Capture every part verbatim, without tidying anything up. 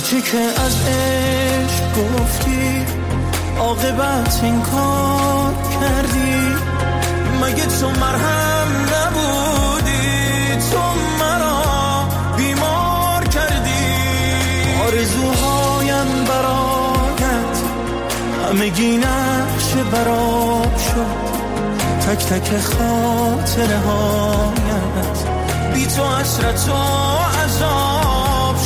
هرچی که از عشق گفتی عاقبت این کار کردی. مگه تو مرهم نبودی؟ تو مرا بیمار کردی. آرزوهایم برایت همگی نقش براب شد. تک تک خاطره هایت بی تو حسرت و عذاب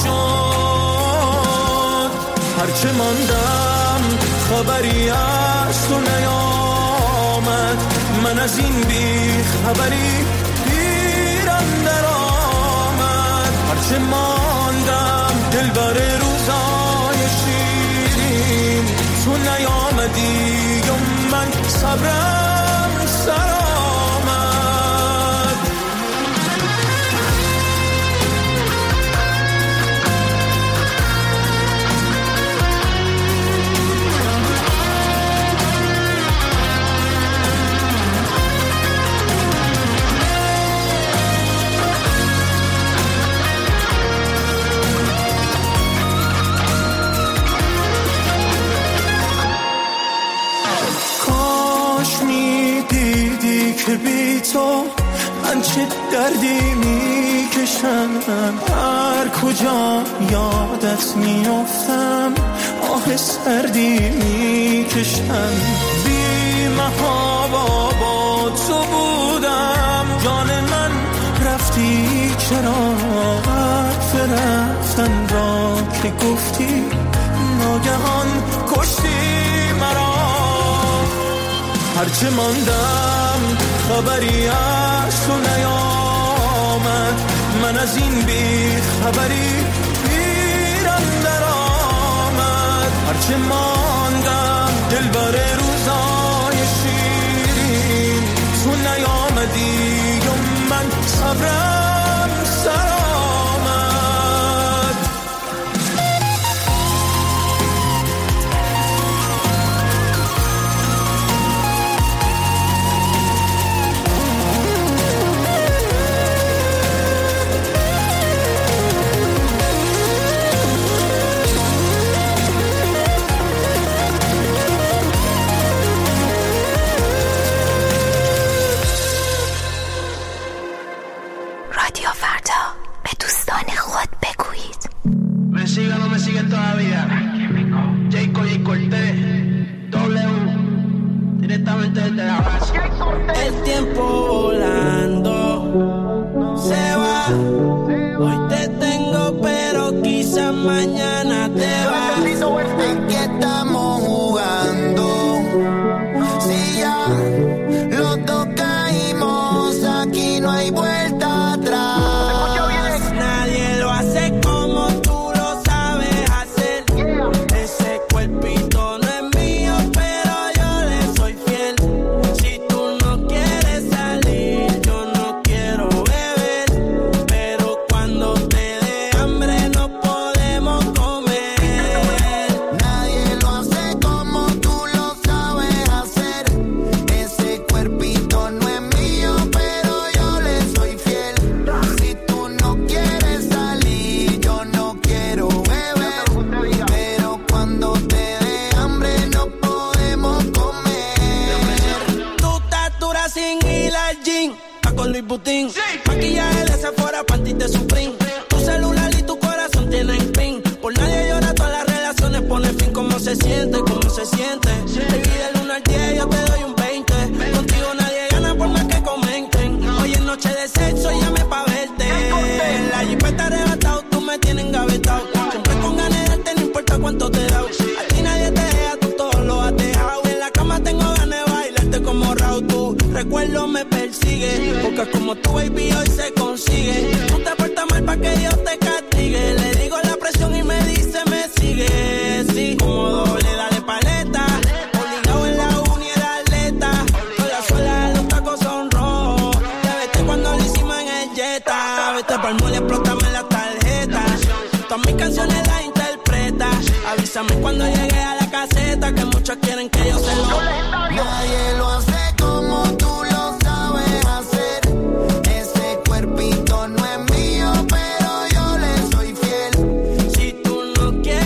شد. هرچه ماندم خبری از تو نیامد. من از این بی خبری پیرم در آمد. هرچه ماندم دل بر روزای شیرین. تو نیامدی و من صبرم سر آمد. که بی تو من چه دردی میکشم. هر کجا یادت میافتم آه سردی میکشم. بی محابا با تو بودم جان من رفتی چرا؟ حرف رفتن را که گفتی ناگهان کشتی مرا. هرچه ماندم خبری از تو نیامد. من از این بی خبری پیرم در آمد. هرچه ماندم دل بر روزای شیرین. تو نیامدی و من صبرم سر آمد. El tiempo volando se va. Hoy te tengo, pero quizás mañana te vas. ¿En qué estamos jugando? Si ya los dos caímos, aquí no hay vuelta atrás. Nadie lo hace como tú lo sabes hacer. Ese cuerpito no es mío, pero yo le soy fiel. Si tú no quieres salir, yo no quiero beber. Pero cuando te dé hambre no podemos comer. Nadie lo hace como tú lo sabes hacer. Ese cuerpito no es mío, pero yo le soy fiel. Si tú no quieres salir, yo no quiero beber. Pero cuando te dé hambre no podemos comer. Tu estatura sin ir al gym, pa' con Luis Butín. Maquillaje de Sephora, panty de Supreme. Tu celular y tu corazón tienen pin. Por nadie llora, todas las relaciones pone fin. ¿Cómo se siente? ¿Cómo se siente? Baby, del uno al diez yo te doy un veinte. Contigo nadie gana por más que comenten. Hoy es noche de sexo, llame pa' verte. En la jipeta arrebatado, tú me tienes engavetado. Siempre con ganas de darte, no importa cuánto te da. A ti nadie te deja, tú todo lo has dejado. En la cama tengo ganas de bailarte como Raúl. Tu recuerdo me persigue, porque como tu baby hoy se consigue. Tú te portas mal pa' que Dios te castigue. Le digo la presión y me dice me sigue. Sí, como doble, dale paleta. Obligado en la uni era atleta. Con la suela de los tacos son rojos. Ya vete cuando lo hicimos en el Jetta. Vete pa'l mall y explótame la tarjeta. Todas mis canciones las interpreta. Avísame cuando llegue a la caseta, que muchos quieren que yo se lo. Nadie lo hace como tú lo sabes hacer. Ese cuerpito no es mío, pero yo le soy fiel. Si tú no quieres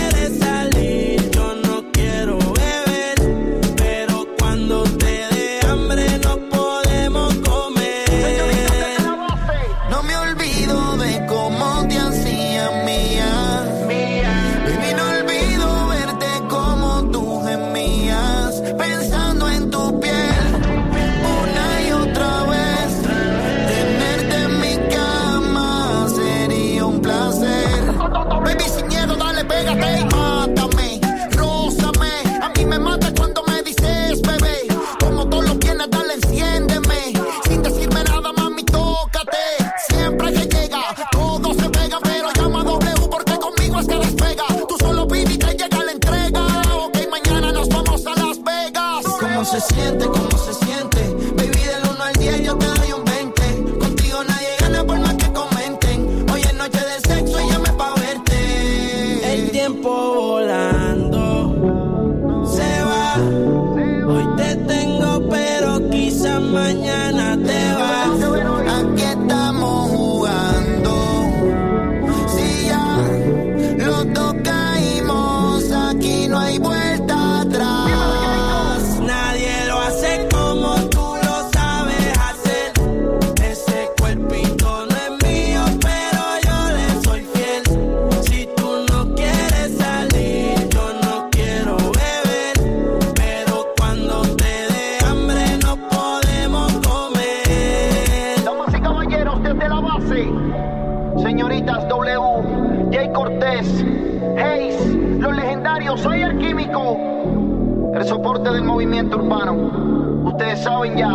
siente, cómo se siente. Baby, del uno al diez yo te doy un veinte. Contigo nadie gana por más que comenten. Hoy es noche de sexo y llame pa' verte. El tiempo volando se va. Hoy te tengo, pero quizás mañana te vas. Aquí estamos jugando. Si ya los dos caímos, aquí no hay vuelta atrás. Nadie lo hace como tú lo sabes hacer. Ese cuerpito no es mío, pero yo le soy fiel. Si tú no quieres salir, yo no quiero beber. Pero cuando te dé hambre no podemos comer. Damas y caballeros, desde la base, señoritas W, Jay Cortés, Hayes, los legendarios, soy el químico, el soporte del movimiento urbano. Ustedes saben ya.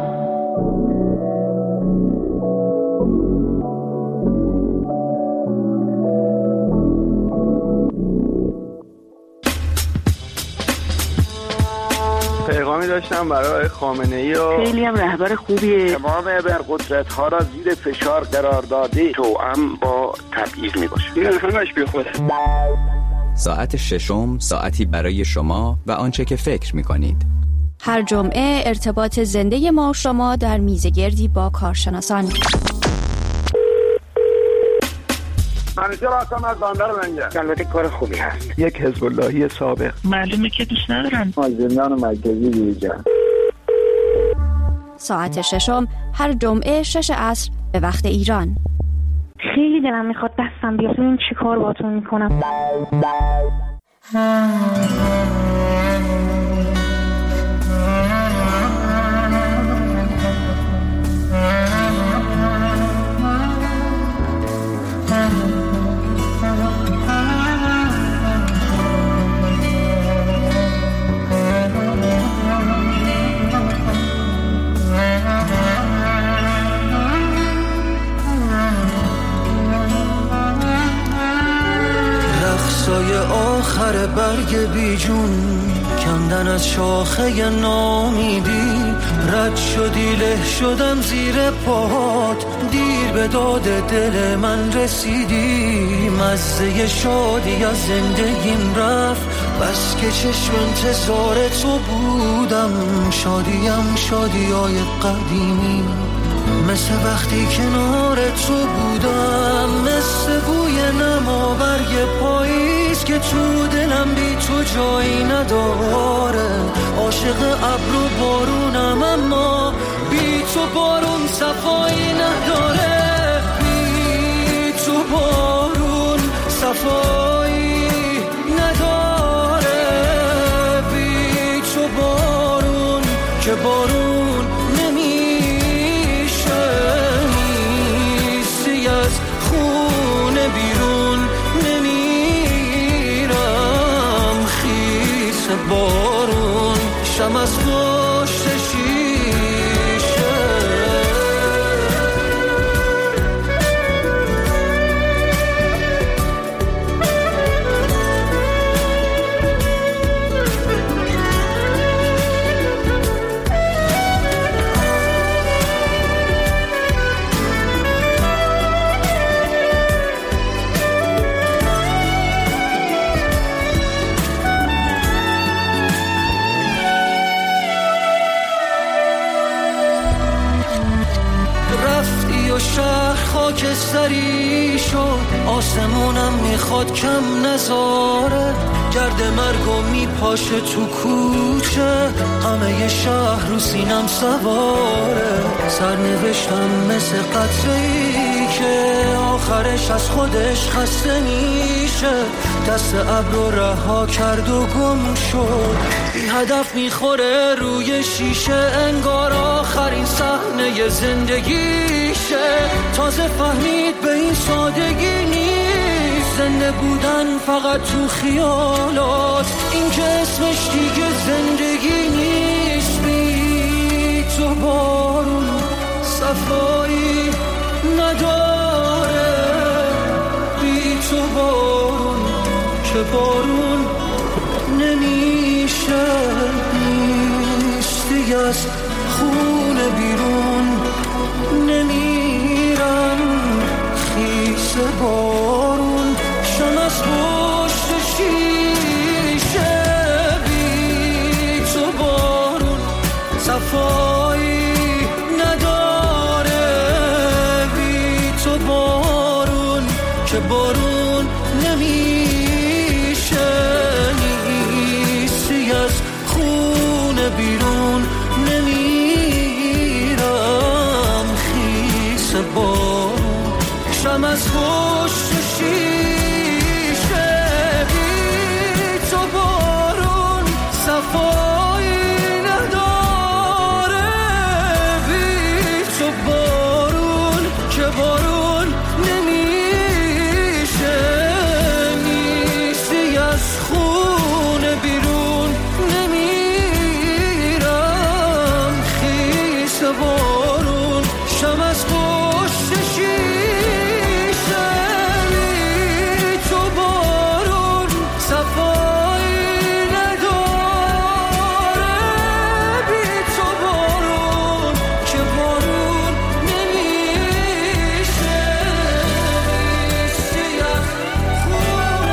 پیغامی داشتم برای خامنه‌ای و خیلی هم رهبر خوبیه. تمام ابرقدرت‌ها را زیر فشار قرار داده توأم با تبعیض میباشه. این همش بیخوده. ساعت ششم ساعتی برای شما و آنچه که فکر می‌کنید. هر جمعه ارتباط زنده ما و شما در میزگردی با کارشناسان. همیشه راستم از باندر منگه. البته کار خوبی هست. یک حزب اللهی سابق. معلومه که دوست ندارن. از زندان مرکزی بیرون. ساعت ششم هر جمعه شش عصر به وقت ایران. خیلی دلم میخواد دستم بیاد این چی کار باتون میکنم. رقصای آخر برگ بیجون کندن از شاخه نامیدی رد شدی له شدم زیر پاهات دیر به داد دل من رسیدی مزه شادی از زندگیم رفت بس که چشم انتظار تو بودم شادیم شادیای قدیمی مثل وقتی کنار تو بودم مثل بوی نما برگ پاییز که تو دلم بی تو جایی نداره عاشق ابر و بارونم اما بی تو بارون صفایی نداره بی تو بارون صفایی نداره بی تو بارون که بارون نمیشه نیستی از خونه بیرون نمیرم خیس بارون شم از پشت شیشه خاکستری شد آسمونم میخواد کم نذاره گرد مرگو میپاشه تو کوچه همه شهر رو سینم سواره سرنوشتم مثل قطره‌ای که آخرش از خودش خسته میشه دست ابر رو رها کرد و گم شد بی هدف میخوره روی شیشه انگار آخرین صحنه زندگیشه تازه فهمید به این سادگی نیست زنده بودن فقط تو خیالات این که اسمش دیگه زندگی نیست بی تو بارون صفایی نداره بی تو بارون که بارون نمیشه نیستی از خون بیرون نمیرم، خیس بارون شم از پشت شیشه بی تو بارون صفایی نداره بی تو بارون که بارون نمیشه، نیستی از خون بیرون نمیرم، خیس بارون شم از پشت شیشه بی تو بارون صفایی نداره بی تو بارون که بارون نمیشه، نیستی از خون بیرون نمیرم، خیس بارون شم از پشت شیشه بی تو بارون صفایی نداره بی تو بارون که بارون نمیشه، نیستی از خون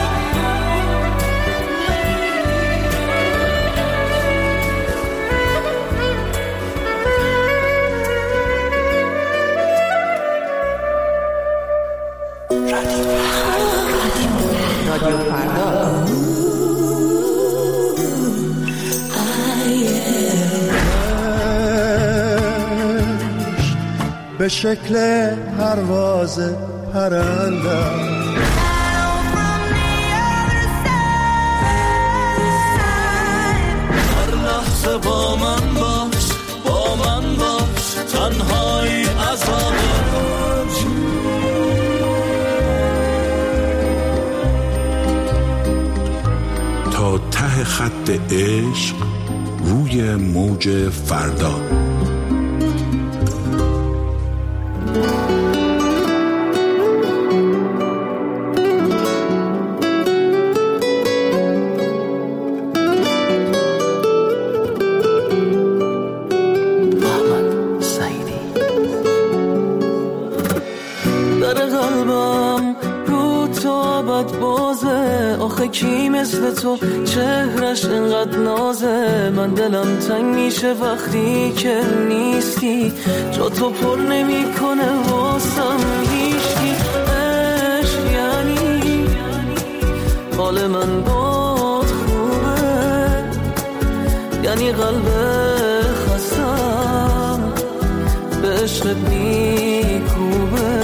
به شکل پرواز پرندم هر لحظه با من باش، با من باش، تنهایی عذابه تا ته خط عشق روی موج فردا. کی مثل تو چهرش انقدر نازه، من دلم تنگ میشه وقتی که نیستی، جا تو پر نمی کنه واسم هیچکی، عشق یعنی حال من باد خوبه، یعنی قلب خستم به عشقت میکوبه،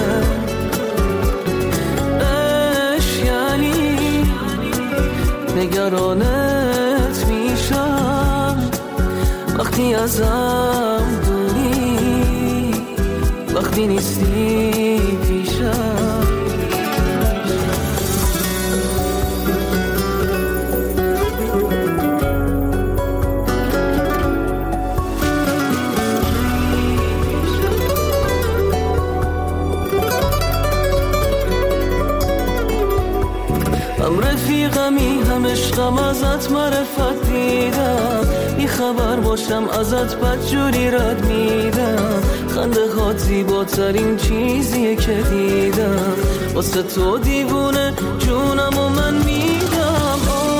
نگرانت میشم وقتی ازم دوری، وقتی نیستی پیشم. هم رفیقمی هم عشقم ازت معرفت دیدم، بی خبر باشم ازت بدجوری رد میدم، خنده هات زیباترین چیزیه که دیدم، واسه تو دیوونه جونم و من میدم.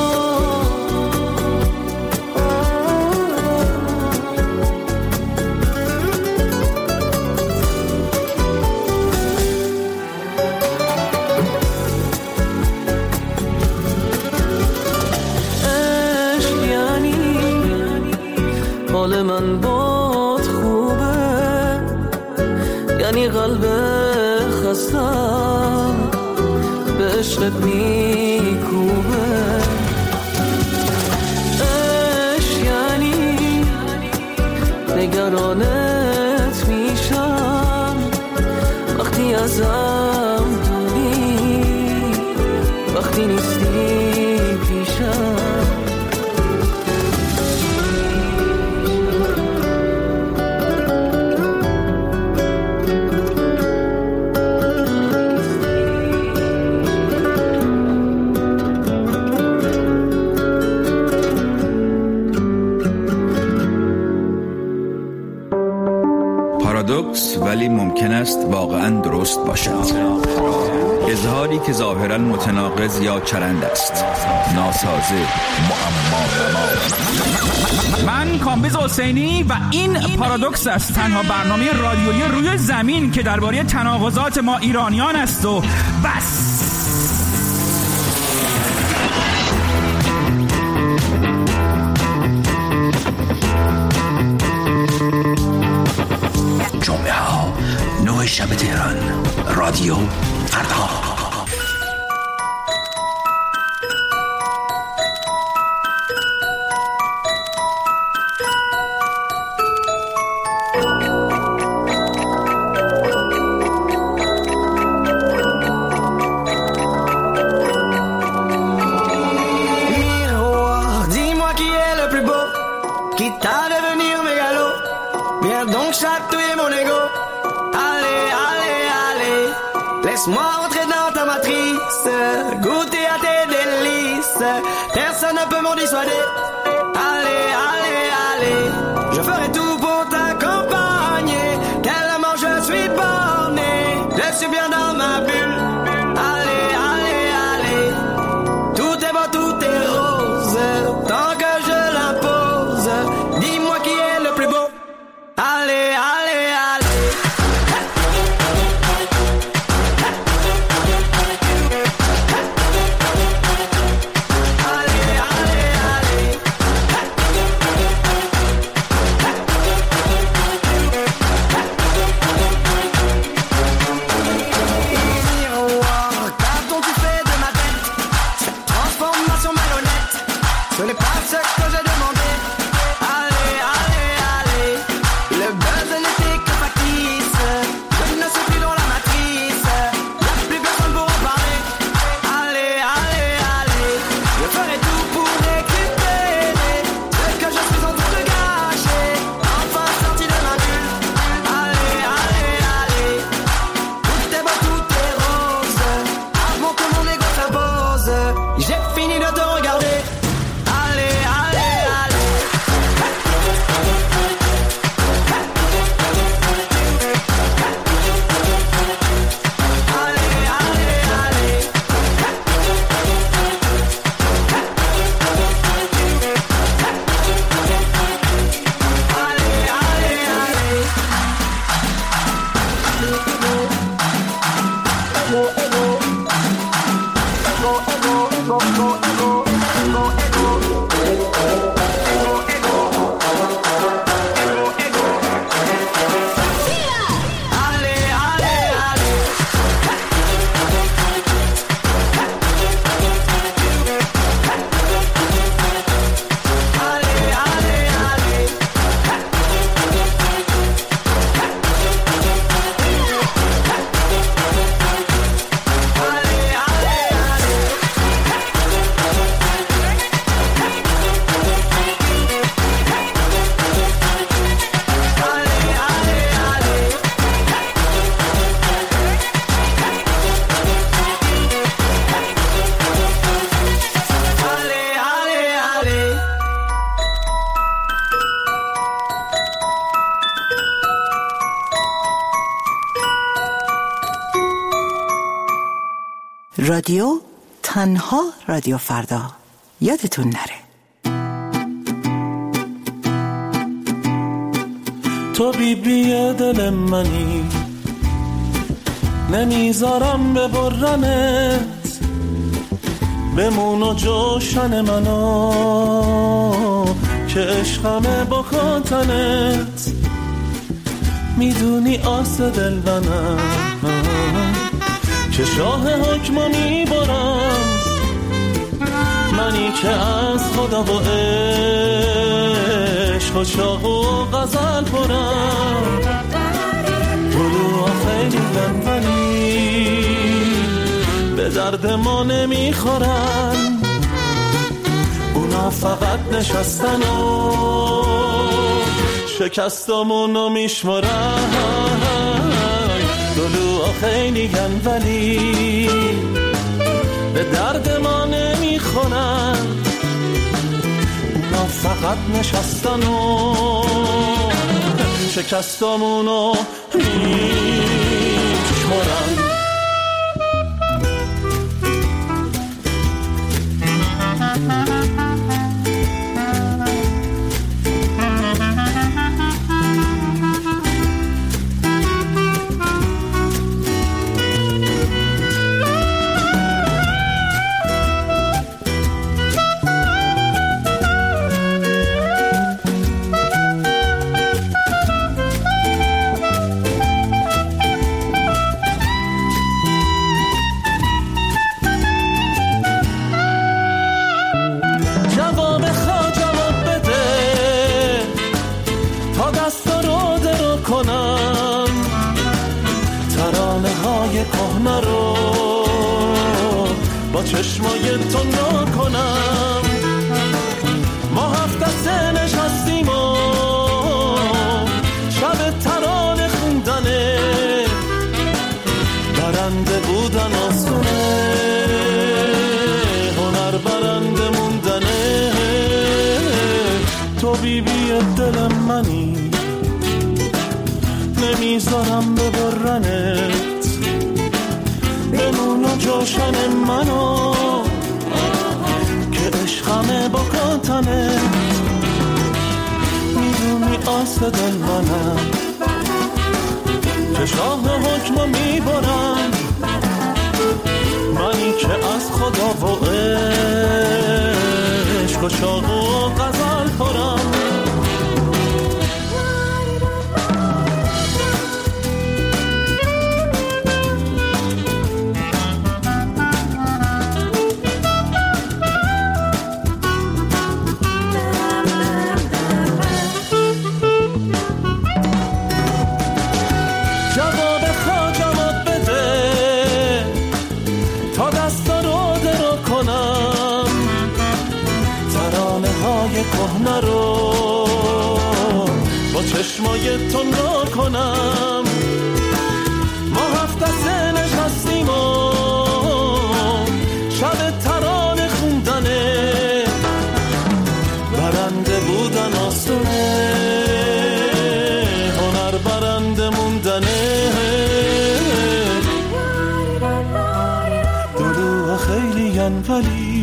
حال من باد خوبه، یعنی قلب خستم به عشقت میکوبه، عشق یعنی نگرانت میشم وقتی ازم دوری، وقتی نیستی پیشم. پارادوکس ولی ممکن است واقعاً درست باشد. اظهاری که ظاهراً متناقض یا چرند است، ناسازه، معما. من کامبیز حسینی و این پارادوکس است، تنها برنامه رادیویی روی زمین که درباره تناقضات ما ایرانیان است و بس. جمعه ها نه شب تهران، رادیو فردا. Laisse-moi rentrer dans ta matrice, goûter à tes délices. Personne ne peut m'en dissuader. Allez, allez, allez, je ferai tout pour t'accompagner. Tellement je suis borné, je suis bien dans ma bulle. Allez, allez, allez, tout est beau, tout est rose, tant que je l'impose. Dis-moi qui est le plus beau. Allez, allez, allez. رادیو تنها رادیو فردا، یادتون نره. تو بی بی دل منی، نمیذارم ببرمت، بمون و جوشن منو که عشقمه با خاطنت. میدونی آس دل منم که شاه حکم میبرم، منی که از خدا و عشق و شاق و غزل پرم. گلوها خیلی بنبنی به درد ما نمیخورن، اونا فقط نشستن و شکستمونو میشمرن. گلوها خیلی گن ولی به درد ما نمیخورن، اونا فقط نشستن و شکستامونو میشمرم. چشمای تو نکنم ما هفت دسته نشستیم و شب ترانه خوندنه برنده بودن آسونه هنر برنده موندنه تو بی بی دل منی نمیذارم ببرنت بمون و جوشن منو که عشقمه با کاتنه میدونی آس دل منم که شاه حکمو میبرم منی که از خدا و عشق و شاق و غزل پرم. کهنه رو با چشمای تو نکنم ما هفت دسته نشستیم و شب ترانه خوندنه برنده بودن آسونه هنر برنده موندنه دلو خیلی ولی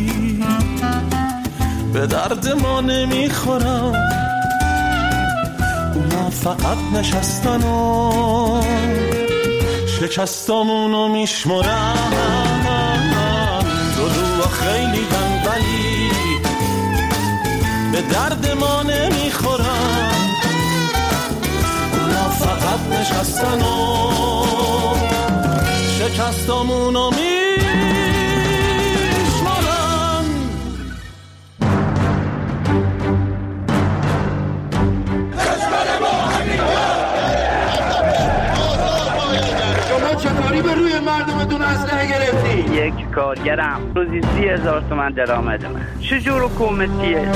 به درد ما نمیخورم اونا فقط نشستن و شکستامونو میشمرم دلوها خیلی ولی به درد ما نمیخورم اونا فقط نشستن و شکستامونو میشمرم. چطوری به روی مردمتون اسلحه گرفتی؟ یک کارگرم روزی سی هزار تومن درآمد من. چجور حکومتیه؟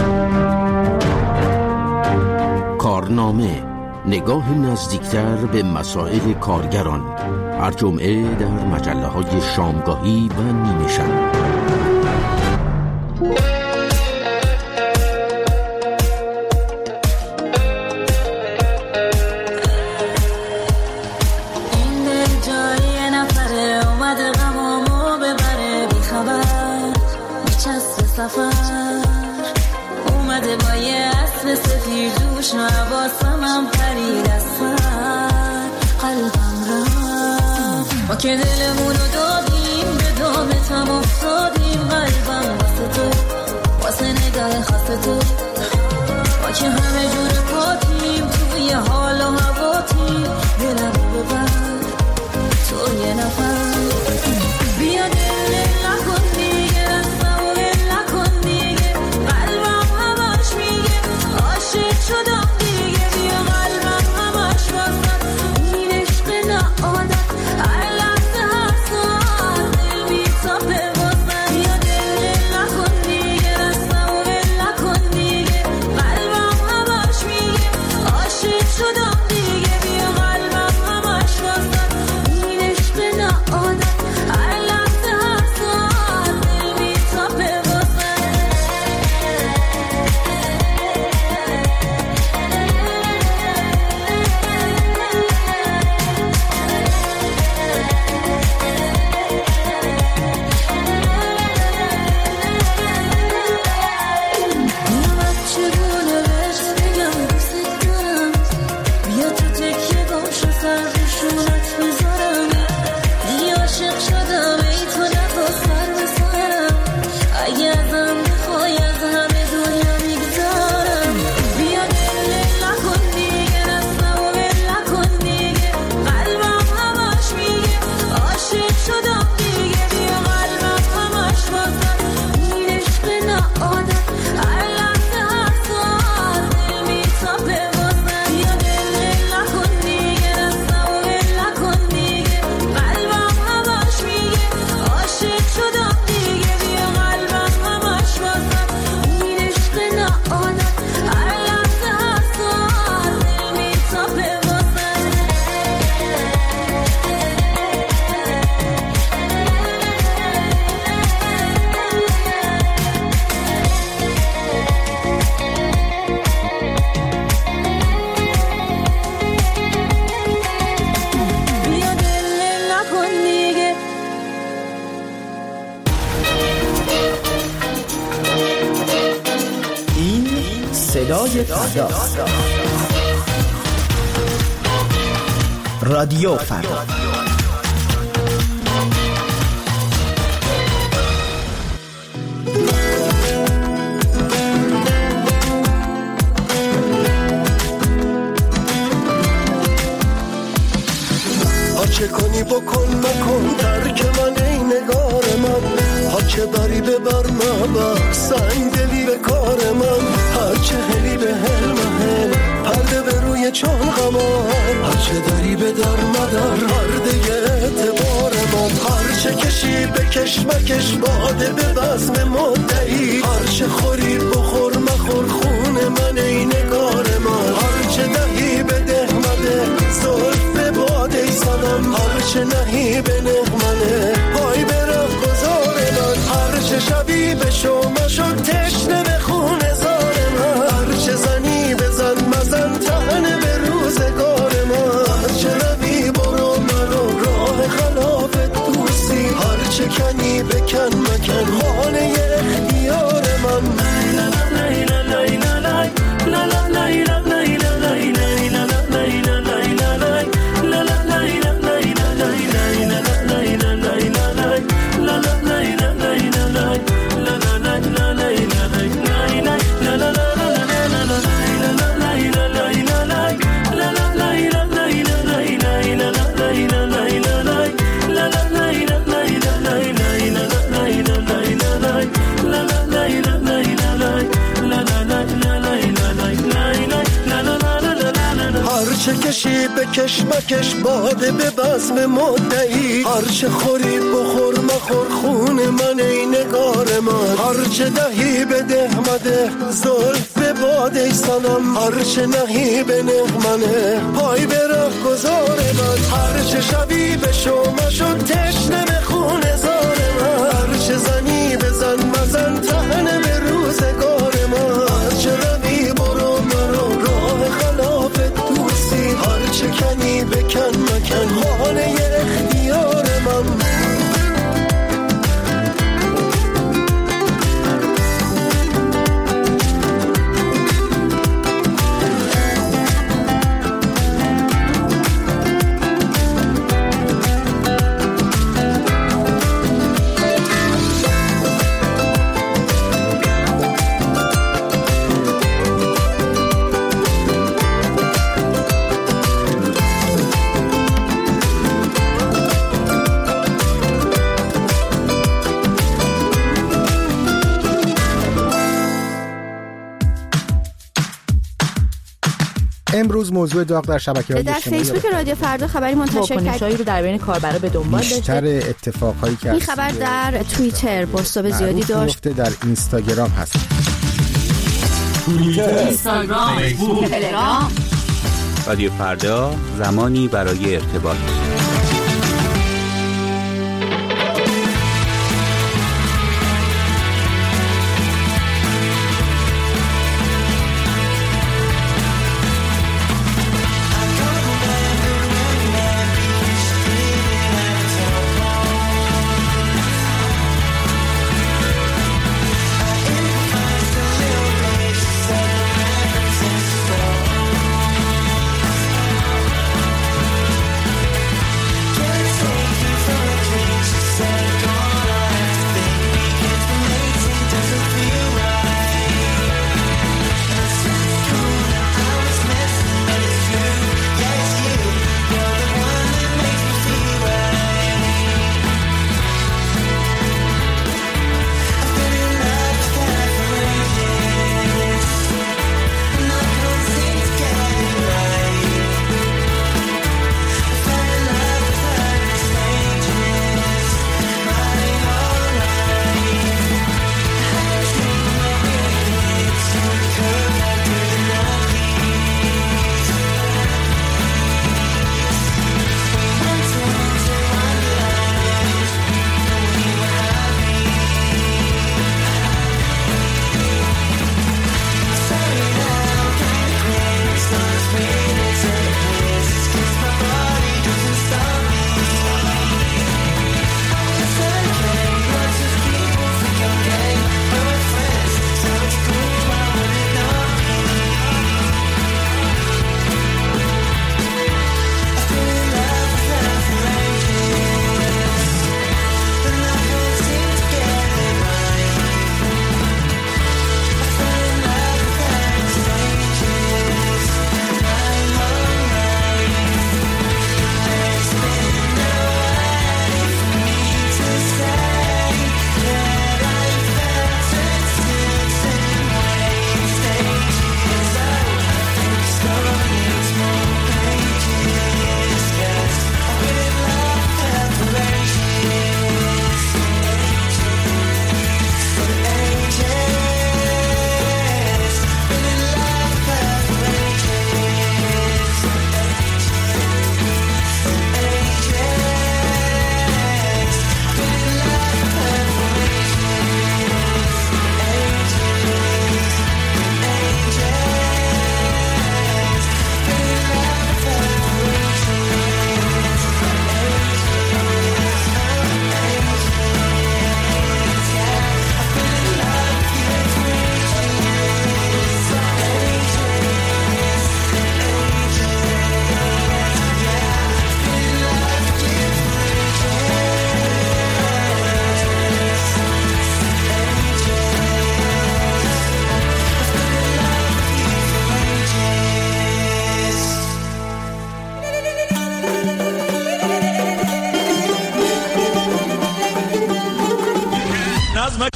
کارنامه نگاه نزدیکتر به مسائل کارگران هر جمعه در مجله های شامگاهی و نیمه شب. اومده با یه اسب سفید دوش نواسمم پرید از سر قلبم را ما که دلمونو دادیم به دامتم افتادیم قلبم واسه تو واسه نگاه خاص تو ما که همه جور پاتیم توی حال و هواتیم دلمو ببر تو یه نفر بیا دل نکن دیگه رستمو ول نکن دیگه قلبم همش میگه عاشق شدم دیگه بیا قلبم همش واسد این عشق نه عادت هر لحظه هر ساعت دل میتابه واسد بیا دل نکن دیگه رستمو ول نکن دیگه قلبم همش میگه عاشق شدم صدای فردا. رادیو فردا. چه کنی بکن مکن ترک من ای نگار من، ها چه بری ببر مبر سنگ دلی به کار من، هر چه هلی به هل محل پرده به روی چون غمار، هر چه داری به در مدر پرده اعتبار من، هر چه کشی بکش مکش باده به بزم مدعی، هر چه خوری بخور مخور خون من ای نگار من، هر چه دهی بده مده زلف باده ای سنم، هر چه نهی به نغمنه پای به راه گذار من، هر چه شبی به شما شد تشنه به خون زار من، هر چه زنی بزن مزن تهنه به روزگار من، هر چه روی برو مرو راه خلاف دوستی، هر چه کنی بکن مکن خانه اختیار من. لیلا لیلا لیلا لیلا لیلا لیلا لیلا چه کشی بکش مکش باده به بزم مدعی، هر چه خوری بخور مخور خون من ای نگار من، هر چه دهی بده مده زلف باده ای سنم، هر چه نهی به نغمنه پای به راه گذار من، هر چه شبی به شما شد تشنه به خون زار من، هر چه زنی بزن مزن تهنه به روزگار من، هر چه روی برو مرو راه خلاف دوستی، هر چه کنی بکن مکن خانه اختیار من. امروز موضوع داغ در شبکه‌های اجتماعی در فیسبوک رادیو فردا خبری منتشر کرد. واکنش‌هایی رو در بین کاربرا به دنبال داشته. بیشتر اتفاقایی که این خبر در توییتر بازتاب زیادی داشت. در اینستاگرام هست. توییتر، اینستاگرام، فیسبوک، تلگرام. رادیو فردا زمانی برای ارتباط.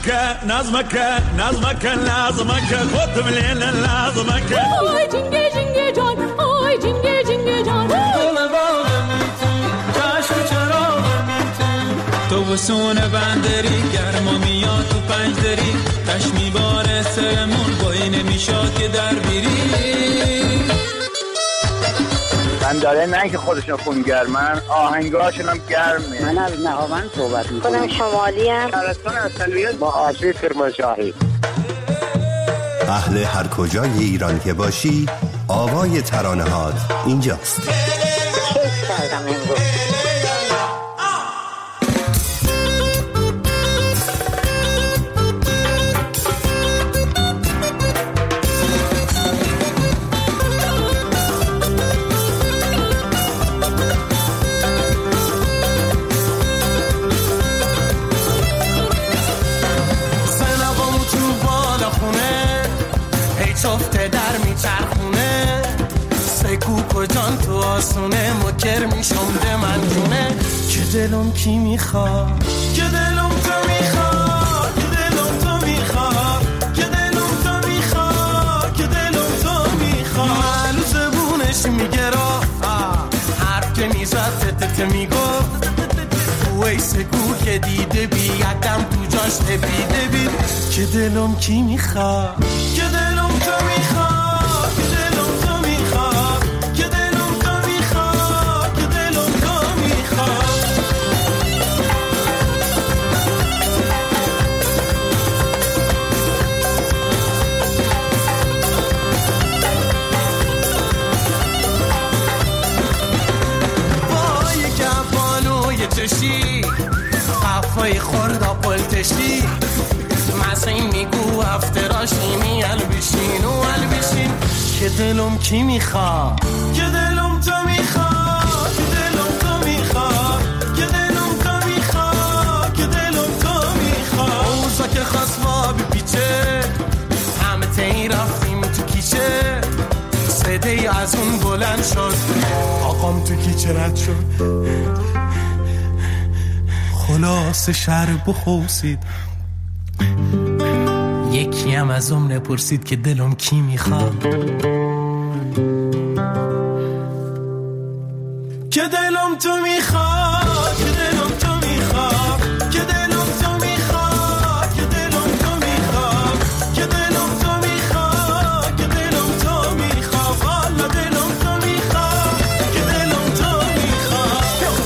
نظمك نظمك نظمك لازمك خود مليل لازمك آی جنگه جنگه جان آی جنگه جنگه جان دل باغ میتون چشم چراغ میتون تو وسون بندری گرما میاد تو پنجدری تش میباره سرمون بایی نمیشاد که در بیری من داره نه که خودشون خون گرمن آهنگاشون هم گرمه. من از نهاوند صحبت میکنم. خودم شمالی هم شهرستان اصلیت با آشی کرمانشاهی. اهل هر کجای ایران که باشی آوای ترانه هات اینجاست. کیف کردم امروز. چفته در میچرخونه سکوک و جان تو آسونه مکر میشمده من جونه که دلم کی میخواد که دلم تو میخواد که دلم تو میخواد که دلم تو میخواد که دلم تو میخواد معلو زبونش میگه را حرف که میزد تتت میگفت وی سکوک دیده بیادم تو جاش تبیده بید که دلم کی میخواد که دلم تو میخواد که دلم تو میخواد که دلم تو میخواد که دلم تو میخواد با یک افغانو یه چشی قفای خوردا پلتشی مسیم میگو افتراشینی البشین و البشین که دلم کی میخواد که دلم تو میخواد که دلم تو میخواد که دلم تو میخواد که دلم تو میخواد اوزا که خواست ما بپیچه همه تایی رفتیم تو کیچه صدای از اون بلند شد آقام تو کیچه رد شد خلاص شهر بخوصید یکی هم از اون نپرسید که دلم کی میخواد که دلم تو میخواد که دلم تو میخواد که دلم تو میخواد که دلم تو میخواد که دلم تو میخواد که دلم تو میخواد والا دلم تو میخواد که دلم تو میخواد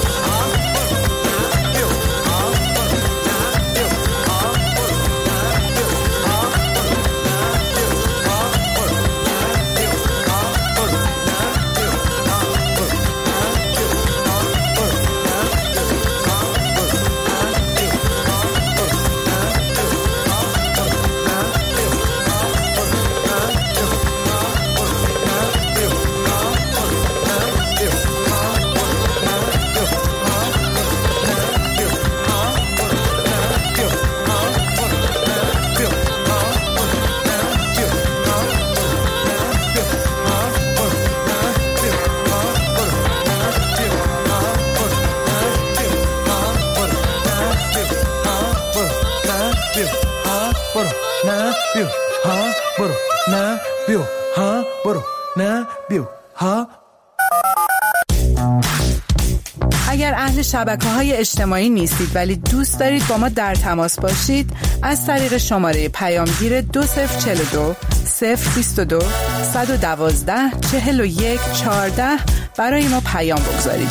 اگر اهل شبکه‌های اجتماعی نیستید ولی دوست دارید با ما در تماس باشید از طریق شماره پیامگیر دو صفر چهل و دو صفر بیست و دو صد و دوازده چهل و یک چهارده برای ما پیام بگذارید.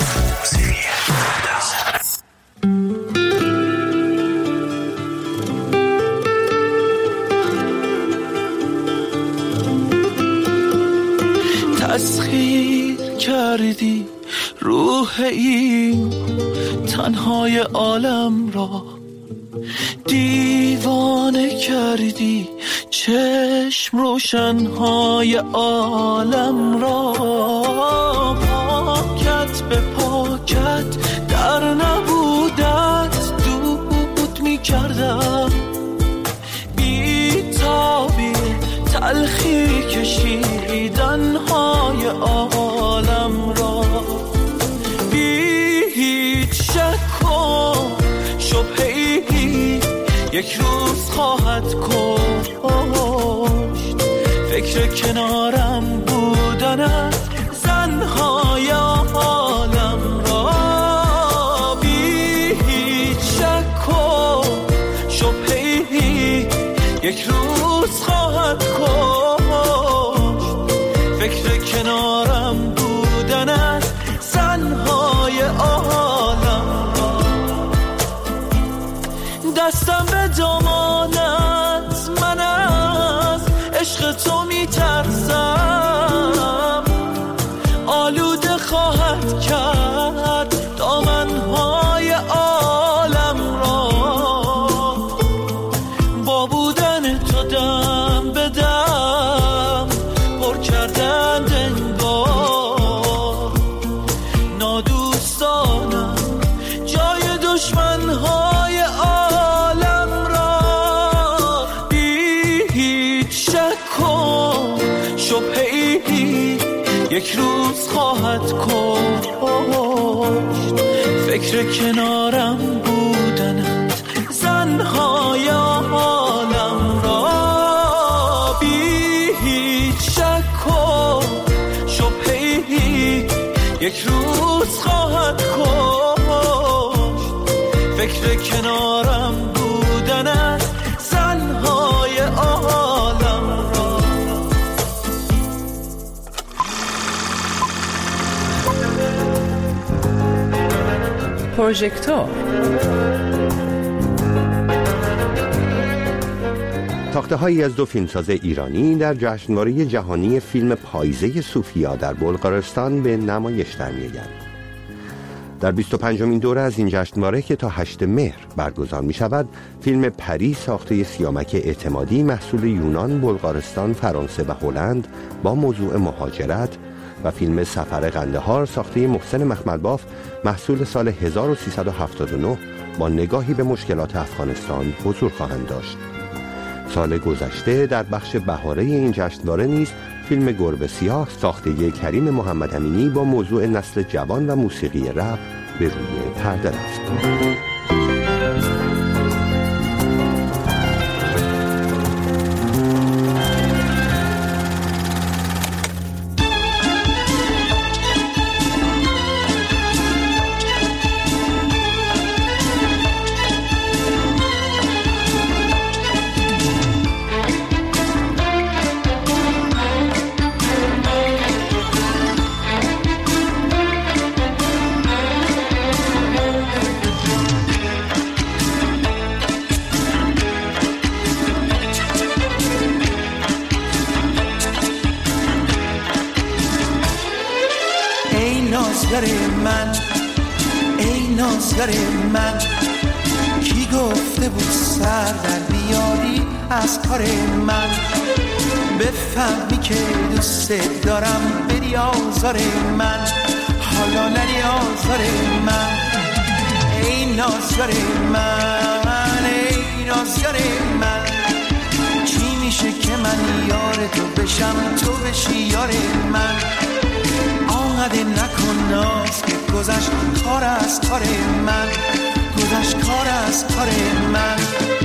تسخیر کردی روح این تنهای عالم را، دیوانه کردی چشم روشنهای عالم را. پاکت به پاکت در نبودت دود می کردم، بی تابی تلخی کشیدنهای عالم را. بی هیچ شک و شبهی یک روز خواهد کشت. فکر کنارم بودنت زنهای عالم را بی هیچ شک و شبهه‌ای یک روز خواهد کشت. فکر کنارم بودنت زنهای عالم را. دستم به دامانت، من از عشق تو میترسم. آلوده خواهد کرد دامنهای عالم را. با بودن تو دم به دم پر کردن انگار. نادوستانم جای دشمنهای عالم را بی هیچ شک و شبهه‌ای یک روز خواهد کشت. فکر کنارم بودنت زنهای عالم را بی هیچ شک و شبهه‌ای یک روز خواهد کشت. فکر کنارم بودنت زنهای عالم را. پروژکتور تاخته هایی از دو فیلمساز ایرانی در جشنواره جهانی فیلم پاییزه سوفیا در بلغارستان به نمایش در می‌آیند. در بیست و پنجمین دوره از این جشنواره که تا هشتم مهر برگزار می شود، فیلم پری ساخته سیامک اعتمادی محصول یونان، بلغارستان، فرانسه و هلند با موضوع مهاجرت و فیلم سفر قندهار ساخته محسن مخملباف محصول سال هزار و سیصد و هفتاد و نه با نگاهی به مشکلات افغانستان حضور خواهند داشت. سال گذشته در بخش بهاره این جشنواره نیز فیلم گربه سیاه ساخته کریم محمد امینی با موضوع نسل جوان و موسیقی رپ به روی پرده رفت. من ای نازگر من، کی گفته بود سر در بیاری از کار من؟ بفهمی که دوست دارم بری آزار من، حالا نری آزار من. ای نازگر من ای نازگر من، چی میشه که من یار تو بشم تو بشی یار من؟ آنقدر نکن ناز که گذشت کار از کار من، گذشت کار از کار من.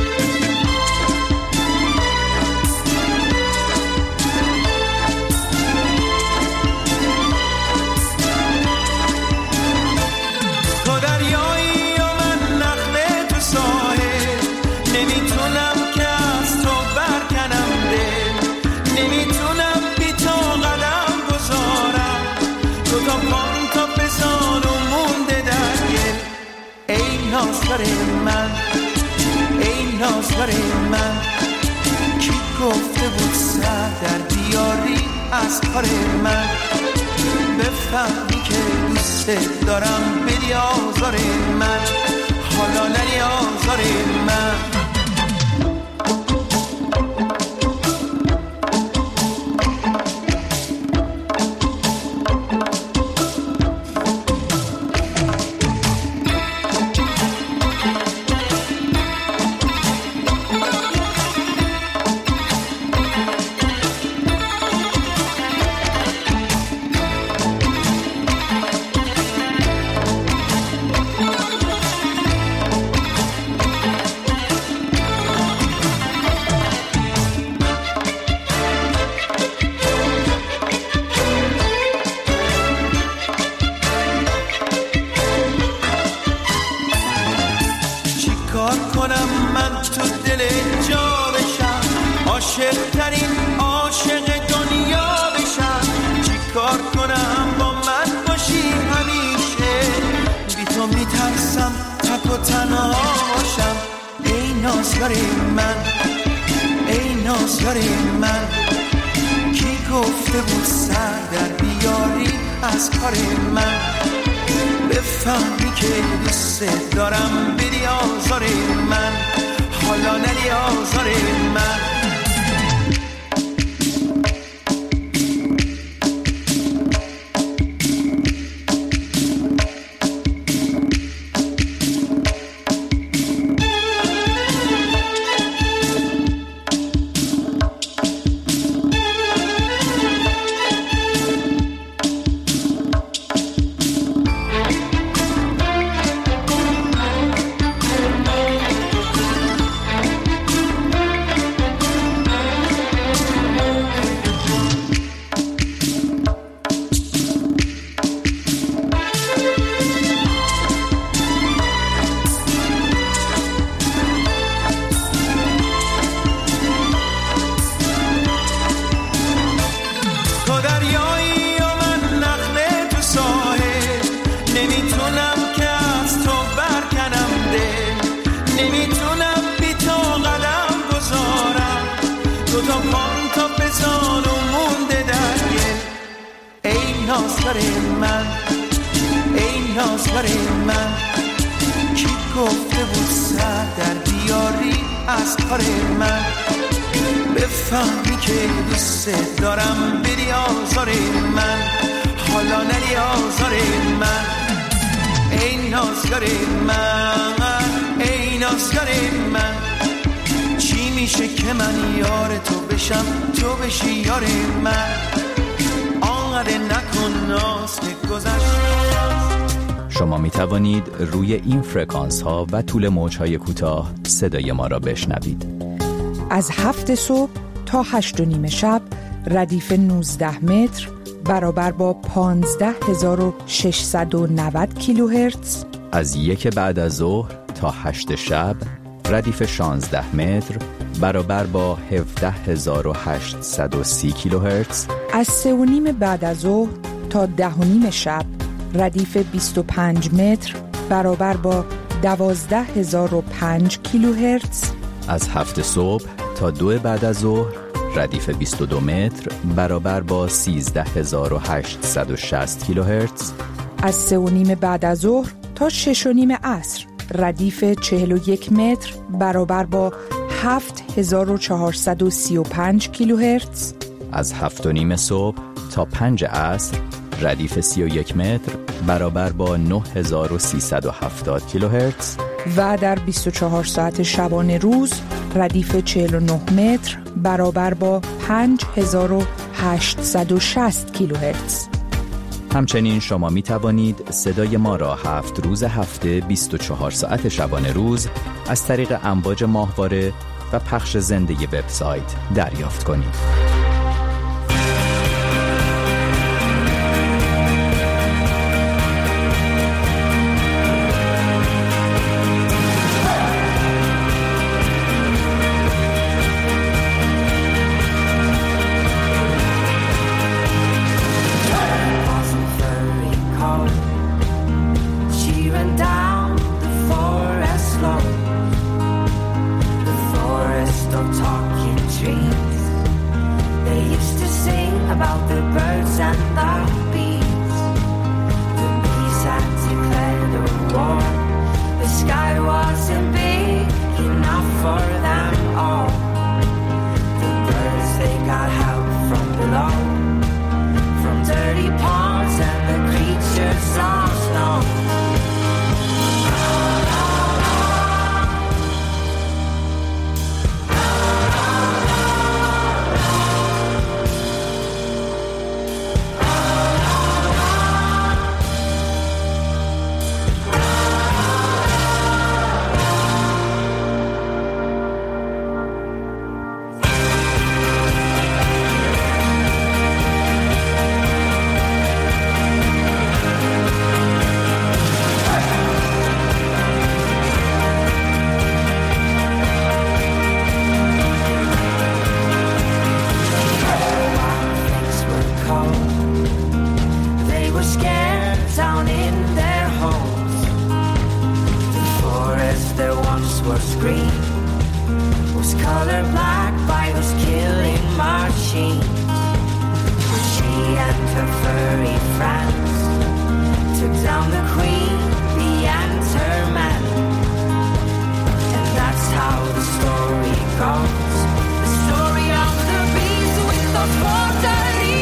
تو دریایی و من نخله تو ساحل، نمیتونم که از تو برکنم دل، نمیتونم بی تو قدم گذارم، تو تا پان تا بزار و مونده در گل. ای نازگر من ای نازگر من، کی گفته بود سر در بیاری از کار من؟ بفهمی که دوست دارم بری آزار من، حالا نری آزار من. تو دل جا بشم، عاشق ترین عاشق دنیا بشم. چی کار کنم با من باشی همیشه، بی تو میترسم تک و تنها باشم. ای نازگار من، ای نازگار من، کی گفته بود سر در بیاری از کار من؟ بفهمی که دوست دارم بدی آزار من، حالا ندی آزار من. من، ای نازگار من، کی گفته بود سر در بیاری از کار من؟ بفهمی که دوست دارم بدی آزار من، حالا ندی آزار من. ای نازگار من، ای نازگار من، چی میشه که من یار تو بشم تو بشی یار من؟ شما می توانید روی این فرکانس ها و طول موج های کوتاه صدای ما را بشنوید. از هفت صبح تا هشت و نیم شب ردیف نوزده متر برابر با پانزده هزار و ششصد و نود کیلوهرتز. از یک بعد از ظهر تا هشت شب ردیف شانزده متر برابر با هفده هزار و هشتصد و سی کیلوهرتز. از سه و نیم بعد از ظهر تا ده و نیم شب ردیف بیست و پنج متر برابر با دوازده هزار و پنج کیلوهرتز. از هفت صبح تا دو بعد از ظهر ردیف بیست و دو متر برابر با سیزده هزار و هشتصد و شصت کیلوهرتز. از سه و نیم بعد از ظهر تا شش و نیم عصر ردیف چهل و یک متر برابر با هفت هزار و چهارصد و سی و پنج کیلوهرتز. از هفت و نیم صبح تا پنج عصر ردیف سی و یک متر برابر با نه هزار و سیصد و هفتاد کیلوهرتز. و در بیست و چهار ساعت شبانه روز ردیف چهل و نه متر برابر با پنج هزار و هشتصد و شصت کیلوهرتز. همچنین شما می توانید صدای ما را هفت روز هفته بیست و چهار ساعت شبانه روز از طریق امواج ماهواره و پخش زنده وبسایت دریافت کنید. was green, was colored black by those killing machines. She and her furry friends took down the queen, the enter man. And that's how the story goes, the story of the beast with the water.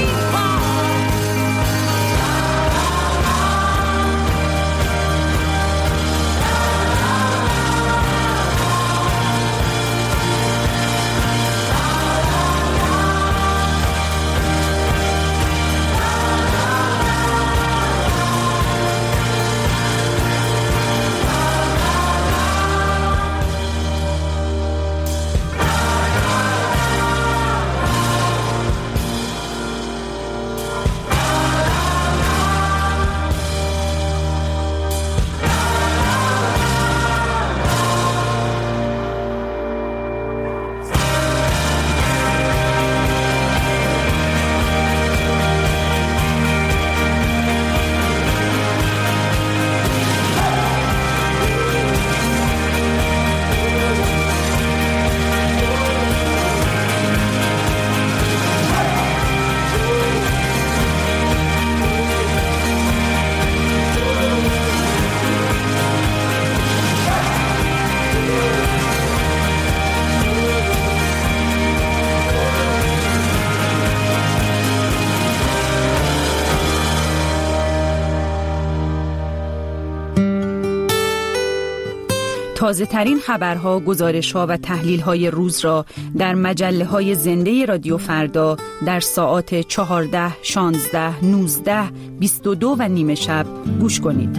تازه ترین خبرها، گزارش‌ها و تحلیل‌های روز را در مجله‌های زنده رادیو فردا در ساعات چهارده، شانزده، نوزده، بیست و دو و نیمه شب گوش کنید.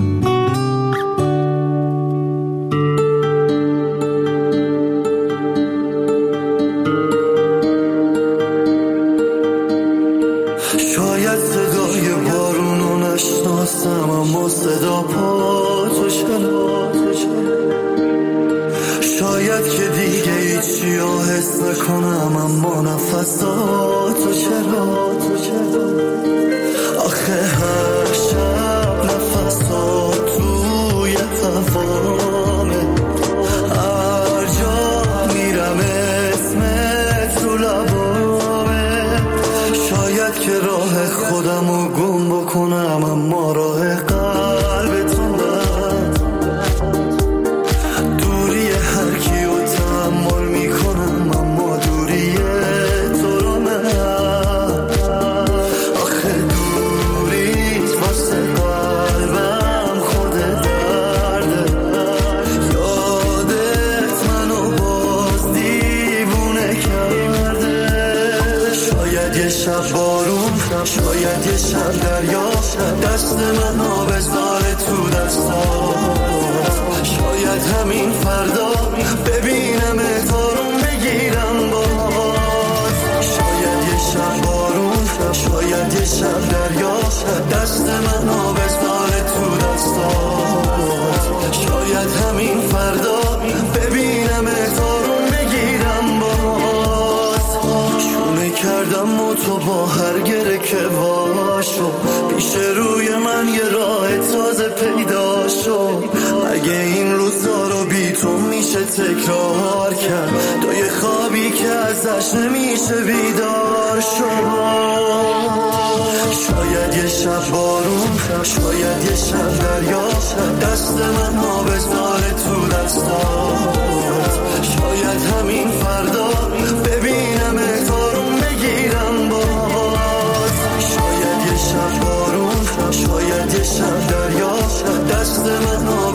شاید صدای بارونو نشناسم، اما صدا پاتو شناسم. شاید که دیگه هیچی ها حس نکنم، اما نفساتو چرا آخه هر شب نفسات توی هوامه، هر جا میرم اسمت تو لبامه. شاید که راه خودمو گم بکنم، اما راه قلبتون شاید یه شب دریا دست من آبزاره تو دستات، شاید همین فردا ببینم اتارون بگیرم باز. شاید یه شب بارون، شاید یه شب دریا دست من آبزاره تو دستات، شاید همین فردا ببینم اتارون بگیرم باز. شونه کردم و تو با هر گره که واشو پیش روی من یه راه تازه پیدا شو. اگه این روزا رو بی تو میشه تکرار کرد، تو یه خوابی که ازش نمیشه بیدار شو. شاید یه شب بارون، شاید یه شب دریا دست من آبزاره تو دستات، شاید همین فردا ببینم اتارون بگیرم باز. شاید یه شب بارون، شاید یه شب دریا دست من